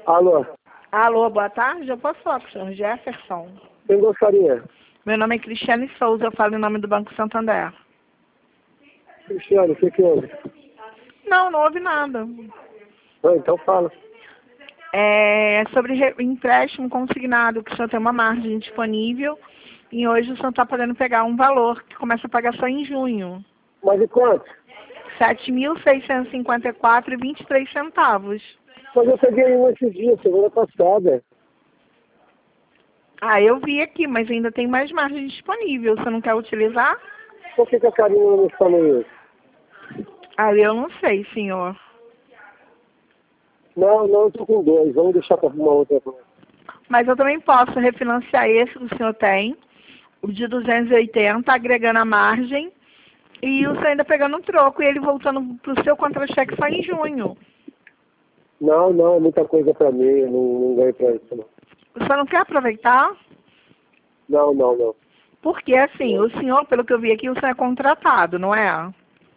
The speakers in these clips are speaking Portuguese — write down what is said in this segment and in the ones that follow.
Alô? Alô, boa tarde. Eu posso falar com o senhor Jefferson? Quem gostaria? Meu nome é Cristiane Souza, eu falo em nome do Banco Santander. Cristiane, o que houve? Não houve nada. Ah, então fala. É sobre empréstimo consignado, que o senhor tem uma margem disponível e hoje o senhor está podendo pegar um valor que começa a pagar só em junho. Mas e quanto? R$ 7.654,23. Mas eu peguei um esses dias, semana passada. Ah, eu vi aqui, mas ainda tem mais margem disponível. Você não quer utilizar? Por que a Karina não me falou isso? Ah, eu não sei, senhor. Não, eu tô com dois. Vamos deixar para uma outra. Mas eu também posso refinanciar esse que o senhor tem, o de 280, agregando a margem, e o senhor ainda pegando um troco e ele voltando para o seu contra-cheque só em junho. Não, é muita coisa para mim. Eu não ganho para isso, não. O senhor não quer aproveitar? Não. Porque, assim, o senhor, pelo que eu vi aqui, o senhor é contratado, não é?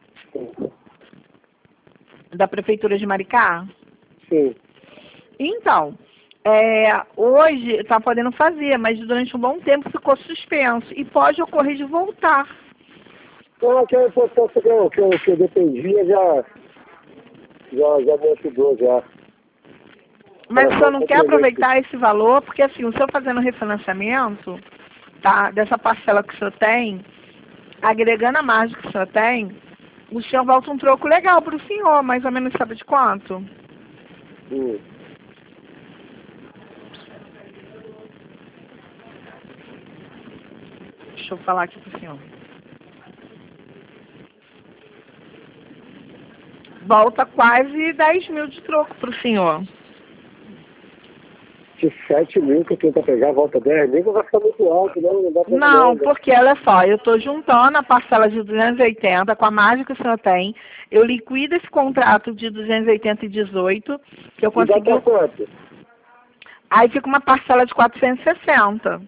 Da Prefeitura de Maricá? Sim. Então, hoje está podendo fazer, mas durante um bom tempo ficou suspenso e pode ocorrer de voltar. Então, aquela importância que eu dependia já me ajudou já. Mas o senhor não quer aproveitar esse valor, porque assim, o senhor fazendo refinanciamento, tá, dessa parcela que o senhor tem, agregando a margem que o senhor tem, o senhor volta um troco legal para o senhor, mais ou menos sabe de quanto? Deixa eu falar aqui pro senhor. Volta quase 10 mil de troco pro senhor. De 7 mil que eu tento pegar, volta 10 mil, vai ficar muito alto, não dá pra Não, nada. porque olha só, eu estou juntando a parcela de 280 com a margem que o senhor tem, eu liquido esse contrato de 280 e 18, que eu consegui. E dá pra quanto? Aí fica uma parcela de 460.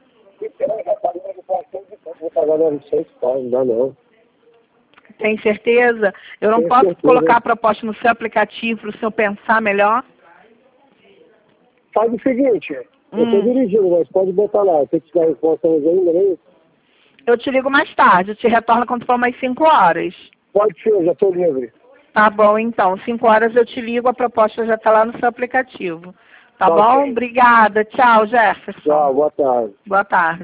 Vou pagar 900, tá? Não dá não. Tem certeza? Eu não Tenho posso certeza. colocar a proposta no seu aplicativo para o senhor pensar melhor? Faz o seguinte, eu tô dirigindo, mas pode botar lá. Se tiver resposta ainda, né? Eu te ligo mais tarde, eu te retorno quando for mais 5 horas. Pode ser, eu já tô livre. Tá bom, então. 5 horas eu te ligo, a proposta já está lá no seu aplicativo. Tá bom? Ok. Obrigada. Tchau, Jefferson. Tchau, boa tarde. Boa tarde.